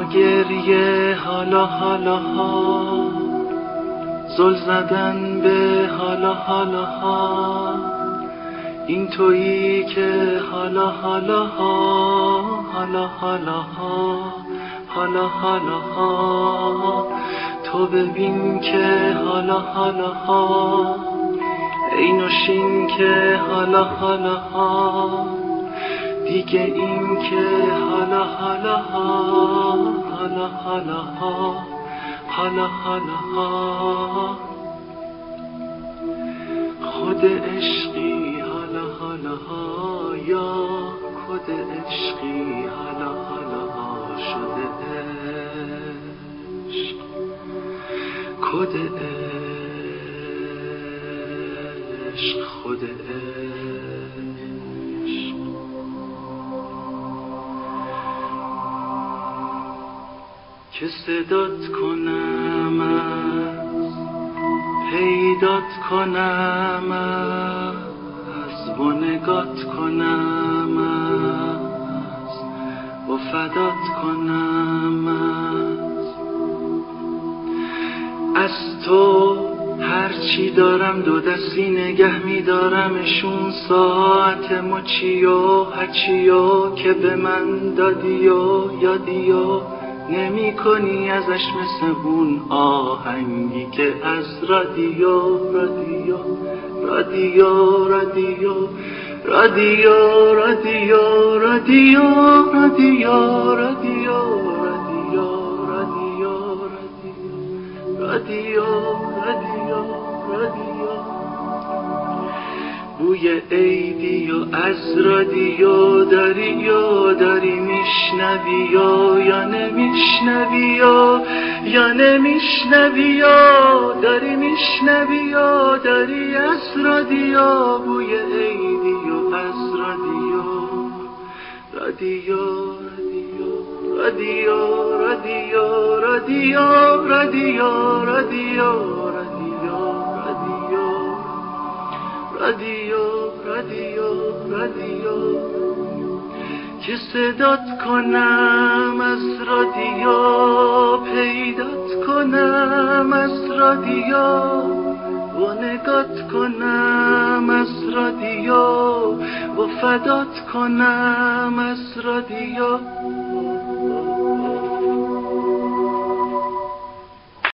گریه حالا حالا ها، زل زدن به حالا حالا ها، این تویی که حالا حالا ها، حالا حالا ها، حالا حالا ها، تو ببین که حالا حالا ها، ای نوشین که حالا حالا ها، دیگه این که حالا حالا ها، حالا حالا ها، حالا حالا ها، خود عشقی حالا حالا ها، یا خود عشقی حالا حالا ها شده عشق، خود عشق، خود عشق. که صدات کنم از پیدات کنم از و نگات کنم از و فدات کنم از تو هرچی دارم دو دستی نگه می‌دارمشون، ساعت مچی و هرچی و که به من دادی و یادی و نمی کنی ازش مثل اون آهنگی که از رادیو رادیو رادیو رادیو رادیو رادیو رادیو رادیو رادیو رادیو رادیو رادیو رادیو بوی عیدی و از رادیو داری و داری میشنوی یا نمیشنوی یا نمیشنوی داری میشنوی داری از رادیو بوی عیدی و از رادیو رادیو رادیو رادیو رادیو رادیو رادیو رادیو رادیو رادیو که صدات کنم از رادیو، پیدات کنم از رادیو و نگات کنم از رادیو و فدات کنم از رادیو.